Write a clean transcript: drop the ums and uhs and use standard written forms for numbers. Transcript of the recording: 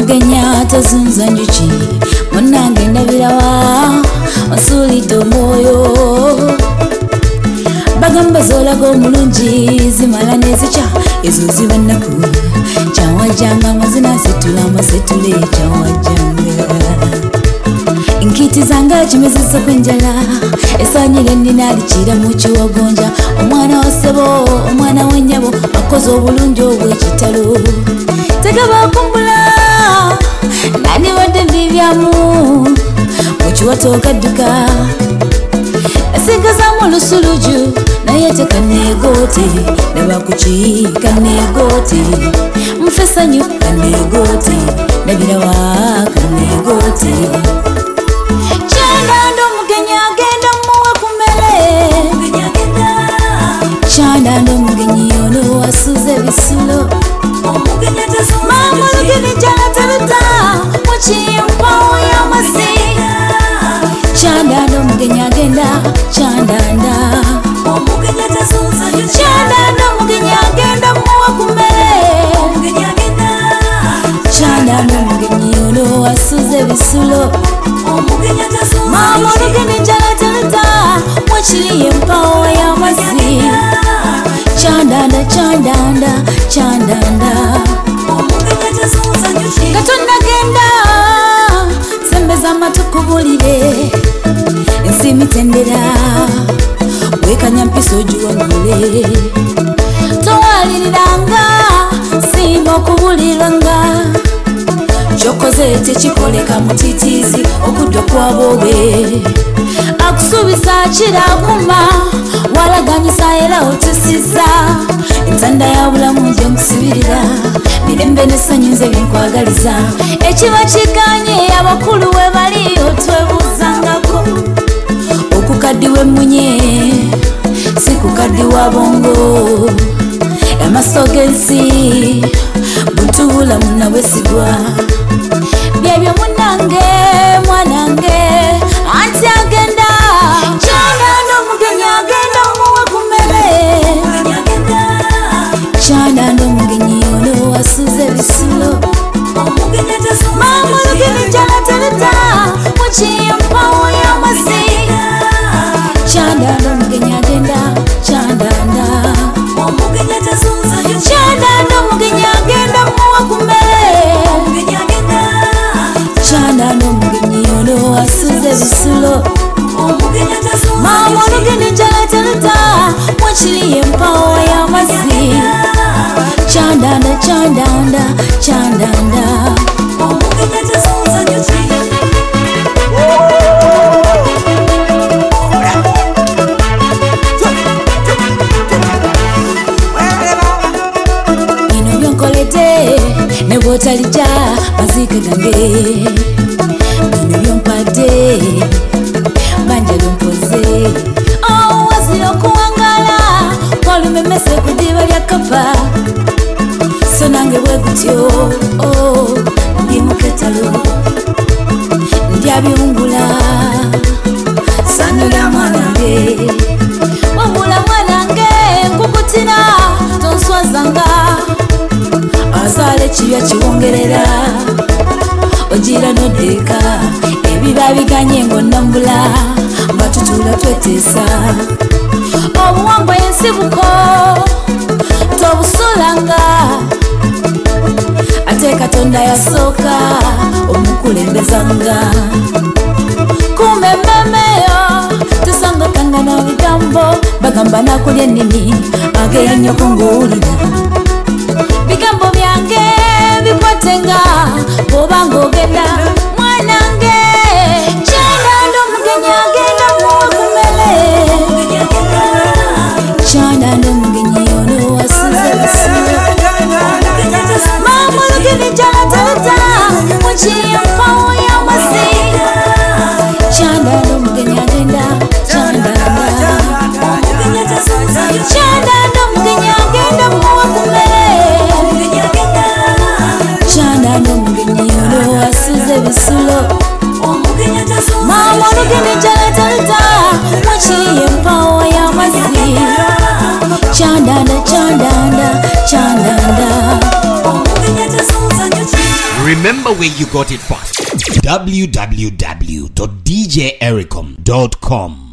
omugenya tazunza njuki munnange ndabirawa osuulidde omwoyo bagamba zolaga omulungi zimala nezikya ezo ziba nnaku kyawajjanga amazina asetula amasetule kyawajjanga nkiti zanga kimezeza kwenjala esanyire nnina alikira mu kiwagonja omwana wa ssebo omwana w'ennyabo akoze obulungi obw'ekitalo tegabakumbula nandiwadde mbibyamu mu kiwato okadduka esingazamu olusuluju naye tekaneegote ndaba ku ki kaneegote nfe sanyu kaneegote ndabirawa kaneegote kyandanda omugenyi agenda muwe ku mmere kyandanda omugenyi ono wasuza ebisulo mama olugeni jala taluta mukimpawo y'amasi kyandanda omugenyi agenda kyandanda kyandanda omugenyi agenda muwe ku mmere kyandanda omugenyi ono wasuza ebisulo mama olugeni jala taluta mukiri empawo y'amasi kyandanda kyandanda kyandanda katonda genda sembeza amatukubulire ensi mitendera wekanya mpisa ogiwangule towaliriranga singa okubuliranga kyokoze tekikoleka mutitiizi okudda kwaboobe akusuubiza kirakuma walaganyisa era otisiza entanda ya bulamu nje nkusibirira mirembe n'essanyu nze byenkwagaliza ekiba kiganye abakulu we bali otwebuzangako okukaddiwa emmunye si kukaddiwa bongo amaaso g'ensi butuula munnabwesigwa byebyo munnange mwanange anti agenda kyandanda omugenyi agenda muwe ku mmere kyandanda omugenyi ono wasuza ebisulo mama olugeni jala taluta mukimpawo y'amasi kyandanda omugenyi agenda kyandanda kyandanda omugenyi agenda muwe ku mmere kyandanda omugenyi ono wasuza ebisulo mama olugeni jala taluta mukiri empawo y'amasi kyandanda kyandanda kyandanda bino byonkoledde ne bwotalija maziike gange bino byompadde banja lyompoze wazira okuwangala walumemese ku ddiba lya kapa so nange bwe gutyo ndi mu ketalo ndyabyungula sanula mwanange wabula mwanange nkukutira tonswazanga azaala ekibya kiwongerera ogira noddeeka ebiba biganye ng'onnambula nga tutula tweteesa obuwangwa yensibuko tobusolanga ate katonda yasooka omukulembezanga kumbe emmemeyo tesangakanga na bigambo bagamba nakulya ennimi agenyoko ng'owulira bigambo byange bikwatenga bw'obanga ogenda mwanange kyandanda omugenyi agenda muwe ku mmere kyandanda omugenyi ono wasuza ebisulo mama olugeni jala taluta mukimpawo y'amasi kyandanda omugenyi agenda kyandanda kyandanda omugenyi agenda muwe ku mmere kyandanda omugenyi ono wasuza ebisulo mama olugeni jala taluta mukiri empawo y'amasi kyandanda kyandanda kyandanda Remember where you got it first. www.djericom.com